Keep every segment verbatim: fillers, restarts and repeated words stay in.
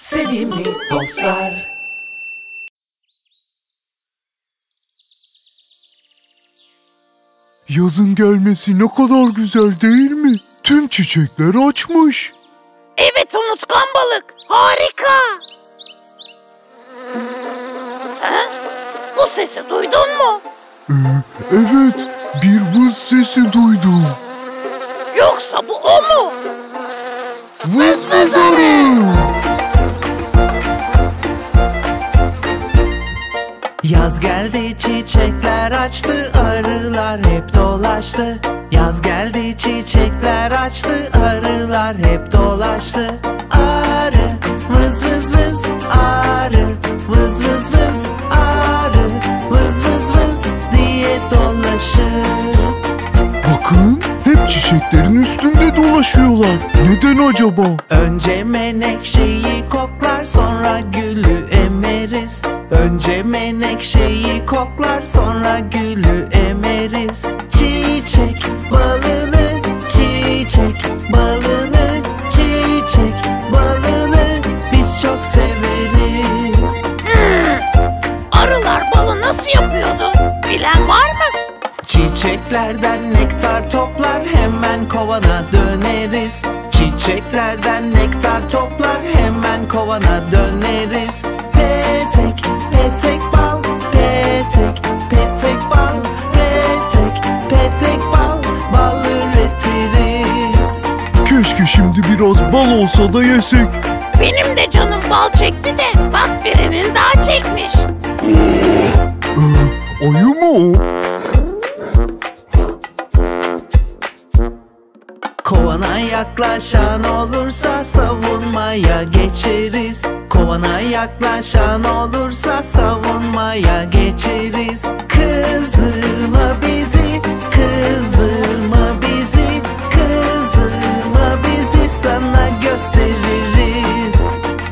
Sevimli dostlar. Yazın gelmesi ne kadar güzel değil mi? Tüm çiçekler açmış. Evet unutkan balık, harika. Ha? Bu sesi duydun mu? Ee, evet, bir vız sesi duydum. Yoksa bu o mu? Vız vız arı. Yaz geldi, çiçekler açtı, arılar hep dolaştı. Yaz geldi, çiçekler açtı, arılar hep dolaştı. Arı, vız vız vız, arı, vız vız vız, arı, vız vız vız diye dolaşır. Bakın, hep çiçeklerin üstünde dolaşıyorlar. Neden acaba? Önce menekşeyi koklar, sonra gülü emeriz. Önce menekşeyi koklar, sonra gülü emeriz. Çiçek balını, çiçek balını, çiçek balını biz çok severiz. Hmm, arılar balı nasıl yapıyordu? Bilen var mı? Çiçeklerden nektar toplar, hemen kovana döneriz. Çiçeklerden nektar toplar, hemen kovana döneriz. Petek, petek bal, petek, petek bal, petek, petek bal, bal üretiriz. Keşke şimdi biraz bal olsa da yesek. Benim de canım bal çekti de bak birinin daha çekmiş. Ee, ayı mı o? Kovana yaklaşan olursa savunmaya geçeriz. Kovana yaklaşan olursa savunmaya geçeriz. Kızdırma bizi, kızdırma bizi, kızdırma bizi sana gösteririz.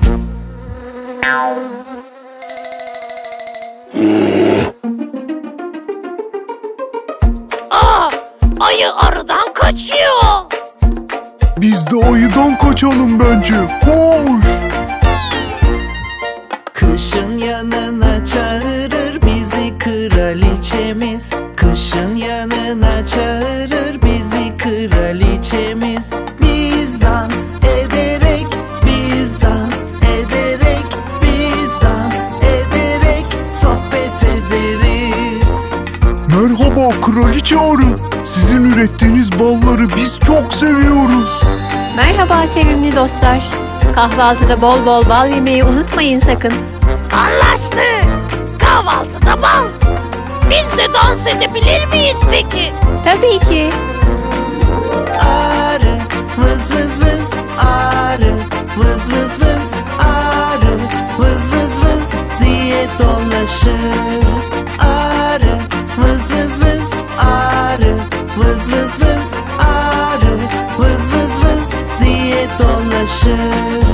Aa, ayı arıdan kaçıyor. Biz de ayıdan kaçalım bence. Koş! Kışın yanına çağırır bizi kraliçemiz. Kışın yanına çağırır bizi kraliçemiz. Biz dans ederek, biz dans ederek, biz dans ederek sohbet ederiz. Merhaba kraliçe arı. Sizin ürettiğiniz balları biz çok seviyoruz. Merhaba sevimli dostlar. Kahvaltıda bol bol bal yemeyi unutmayın sakın. Anlaştık. Kahvaltıda bal. Biz de dans edebilir miyiz peki? Tabii ki. Arı, vız vız vız, arı, vız vız vız, arı, vız vız vız diye dolaşır. Arı, vız vız vız, arı, vız vız vız, arı, vız vız vız diye dolaşır.